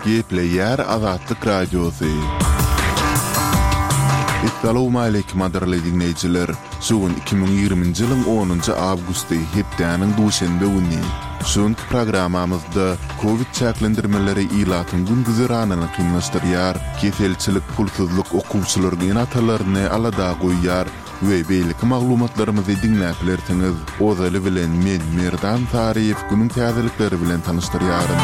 Gepleyer Azatlyk Radiosu. Assalamu alaykum adarly dinleyijiler. Sugun 2020-nji ýylyň 10-njy awgusty hepdeniň duşanbe güni. Şonky programamyzda Covid çäklendirmeleri ilatyň gündüzeranyny kynlaşdyrýar, keselçilik, pulsuzlyk okuwçylaryň ýatalaryny alada goýýar we beýlik maglumatlarymyzy dinläplersiňiz. Ozaly bilen men Merdan Taryýew günüň täzelikleri bilen tanışdyrýarym.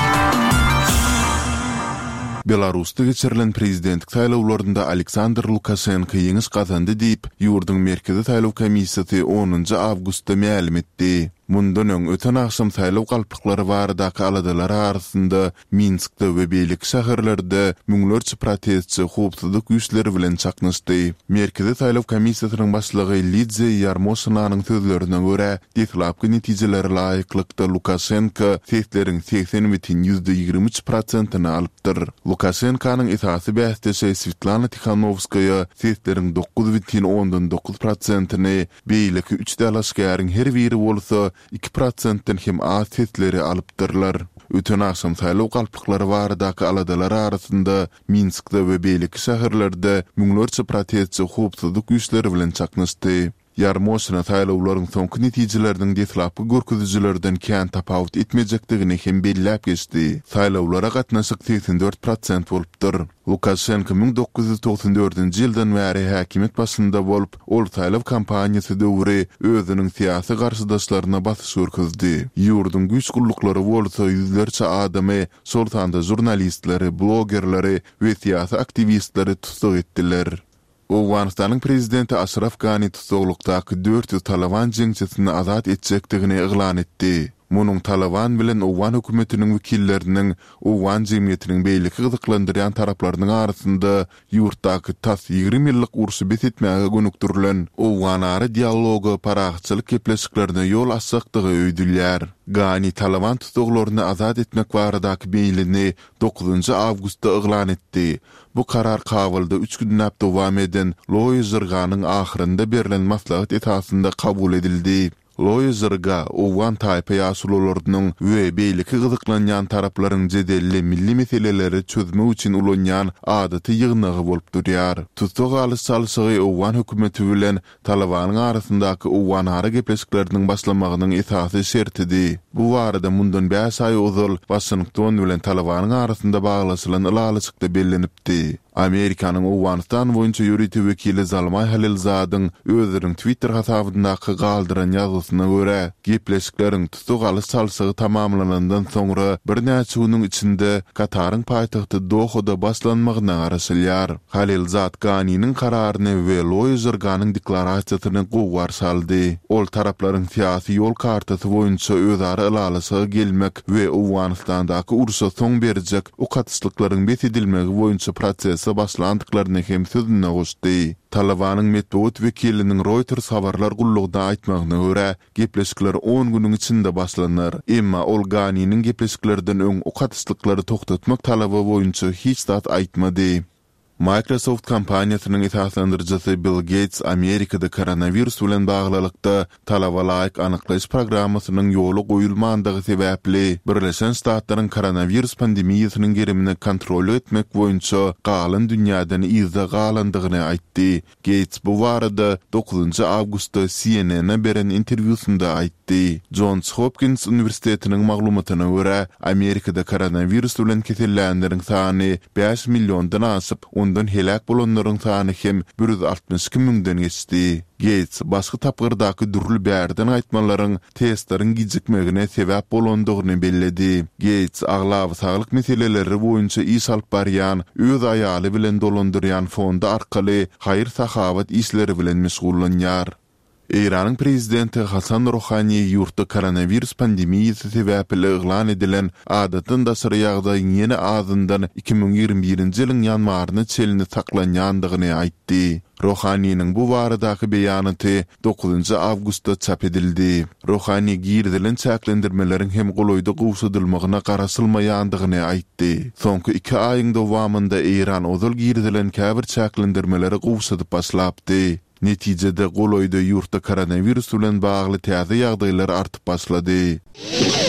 Belarusda geçirilen prezidentlik saýlawlarynda Aleksandr Lukashenko ýeňiş gazandy diýip ýurdun merkezi saýlaw komissiýasy 10-njy awgustda ma'lum etdi. Mundan öň öten akşam saýlaw galpyklary baradaky aladalar arasynda Minskde we beýlik şäherlerde müňlerçe protestçi howpsuzlyk güýçleri bilen çaknaşdy. Merkezi saýlaw komissiýasynyň başlygy Lidia Yarmoshynanyň sözlerine görä, detlapky netijeler laýyklykda Lukashenko sesleriň 80,23%-ny alypdyr. Lukashenkonyň esasy bästesi Svetlana Tikhanovskaya sesleriň 9,9%-ny, beýleki 3 dalaşgaryň her biri bolsa 2%-den hem az sesleri alypdyrlar. Öten akşam saýlaw galpyklary baradaky aladalar arasynda Minskde we beýleki şäherlerde müňlerçe protestçi howpsuzlyk güýçleri bilen çaknaşdy. Yarmoshina saýlawlaryň soňky netijeleriniň detlapky görkezjilerden kän tapawut etmejekdigini hem belläp geçdi. Saýlawlara gatnaşyk 84% bolupdyr. Lukashenko 1994-nji ýyldan bäri häkimet başynda bolup, ol saýlaw kampaniýasy döwri özüniň syýasy garşydaşlaryna basyş görkezdi. Ýurdun güýç gullyklary bolsa ýüzlerçe adamy, şoltanda jurnalistleri, blogerleri we syýasy aktivistleri tutsak etdiler. Awganistanyň prezidenti Ashraf Ghani tutsaklykdaky 400 Taliban jeňçisini azat etjekdigini eglan etdi. Munyň Taliban bilen Awgan hökümetiniň wekilleriniň Awgan jemgyýetiniň beýleki gyzyklandyrýan taraplarynyň arasynda ýurtdaky tas 20 ýyllyk urşy betitmäge gönükdirilen Awgan-ary dialogy paragçylyk kepleşiklerine ýol açykdygy öýdülýär. Ghani Taliban tutsaklaryny azat etmek baradaky beýlini 9-njy awgustda eglan etdi. Bu karar kabulda 3 günnäp dowam eden loýzyrganyň ahyrynda berilen maslahat esasynda kabul edildi. Loýzyrga Awgan taýpa ýaşulalarynyň we beýleki gyzyklanýan taraplaryň jedelli milli meseleleri çözmek üçin ulanýan adaty ýygnagy bolup durýar. Tutsak alyş çalşygy Awgan hökümeti bilen Talibanyň arasyndaky Awgan-ary gepleşikleriniň başlamagynyň esasy şertidi. Bu barada mundan 5 ay ozal Washington bilen Talibanyň arasynda baglaşylan ýalyçykda bellenipdi. Amerikanyň Awganistan boýunça ýönetim wekili Zalmay Halilzadyň özüniň Twitter hasabyndaky galdyran ýazysyna görä, gepleşikleriň tutsak alyş çalşygy tamamlanandan soňra bir näçe güniň içinde Kataryň paýtagty Dohada başlanmagyna garaşylýar. Halilzad Ghani'niň kararyny we Loýzyrganyň deklarasiýasyny gowar saldy. Ol taraplaryň syýasy ýol kartasy boýunça özara ýalyşyga gelmek we Awganistandaky urşa soň berjek o katyslyklaryň besedilmegi boýunça proses başlandyklaryny hem sözüne goşdy. Talibanyň medeniýet wekiliniň Reuters habarlar gullugda aýtmagyna görä, gepleşikler 10 güniň içinde başlanar. Emma ol Ghani'niň gepleşiklerden öň o katyslyklary toktatmak talaby boýunça hiç zat aýtmady. Microsoft kampaniýasynyň esaslandyrjysy Bill Gates Amerikada koronavirus bilen baglykda talaba laýyk anyklaş programmasynyň ýoly goýulmandygy sebäpli Birleşen Ştatlaryň koronavirus pandemiýasynyň gerimini kontrol etmek boýunça galan dünýäden izde galandygyny aýtdy. Gates bu barada 9-njy awgustda CNN-e beren interwýusynda aýtdy. Johns Hopkins Universitetiniň maglumatyna görä, Amerikada koronavirus bilen kesellänleriň sany 5 milliondan aşyp, ondan helak bolanlaryň sany hem 162 miňden geçdi. Gates başga tapgyrdaky dürli bärden aýtmalaryň testleriň gijikmegine sebäp bolandygyny belledi. Gates aglaw saglyk meseleleri boýunça iş alyp barýan, öz aýaly bilen dolandyrýan fonda arkaly haýyr sahawat işleri bilen meşgullanýar. Iranyň prezidenti Hasan Rouhani ýurtda koronavirus pandemiýasy sebäpli eglan edilen adatdan daşary ýagdaýyň ýene azyndan 2021-nji ýylyň ýanwaryna çelini saklanýandygyny aýtdy. Rouhaniň bu baradaky beýanaty 9-njy awgustda çap edildi. Rouhani girdilen çäklendirmeleriň hem goloýda gowşadylmagyna garaşylmaýandygyny aýtdy. Soňky 2 aýyň dowamında Iran ozal girdilen käbir çäklendirmeleri gowşadyp başlapdy. Netijede goloýda ýurtda koronavirus bilen bagly täze ýagdaýlar artyp başlady.